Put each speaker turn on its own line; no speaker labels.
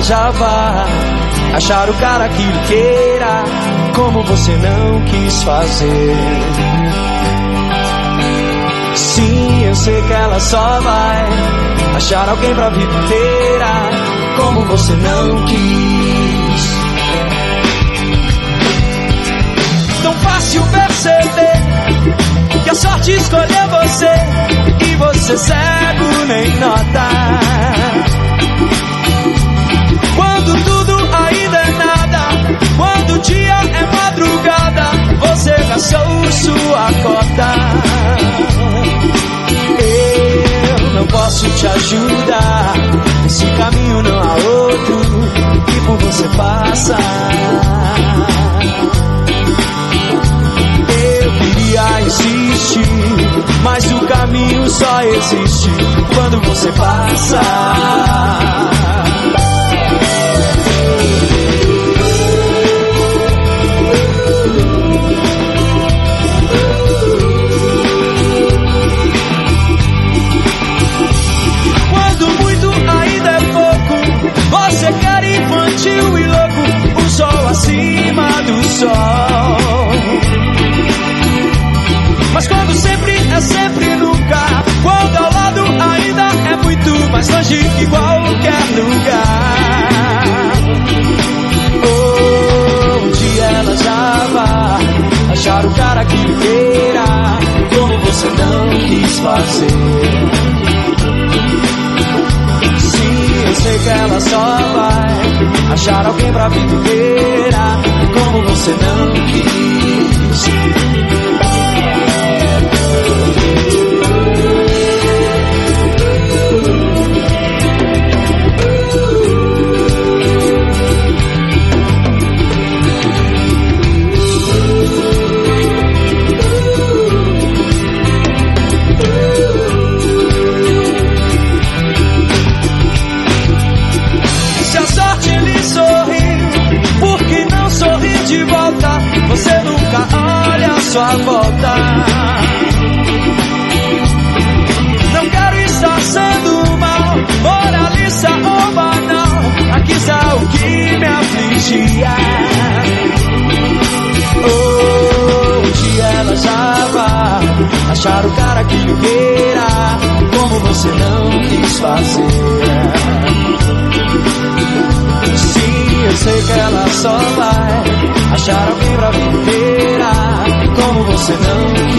já vai achar o cara que lhe queira, como você não quis fazer. Sim, eu sei que ela só vai achar alguém pra vida inteira, como você não quis. Tão fácil perceber que a sorte escolheu você, e você cego nem nota. Quando tudo ainda é nada, quando o dia é madrugada, você gastou sua cota. Eu não posso te ajudar, nesse caminho não há outro que por você passa. Eu queria insistir, mas o caminho só existe quando você passa. Você quer infantil e louco, um sol acima do sol. Mas quando sempre é sempre nunca, quando ao lado ainda é muito mais longe que qualquer lugar. Oh, um dia ela já vai achar o cara que lhe queira, como você não quis fazer. Eu sei que ela só vai achar alguém pra vida inteira, como você não quis. Você nunca olha a sua volta. Não quero estar sendo mal, moralista ou banal. Aqui está o que me afligia. Oh, um dia ela já vai achar o cara que lhe queira, como você não quis fazer. Sim, eu sei que ela só vai achar alguém pra vida inteira, como você não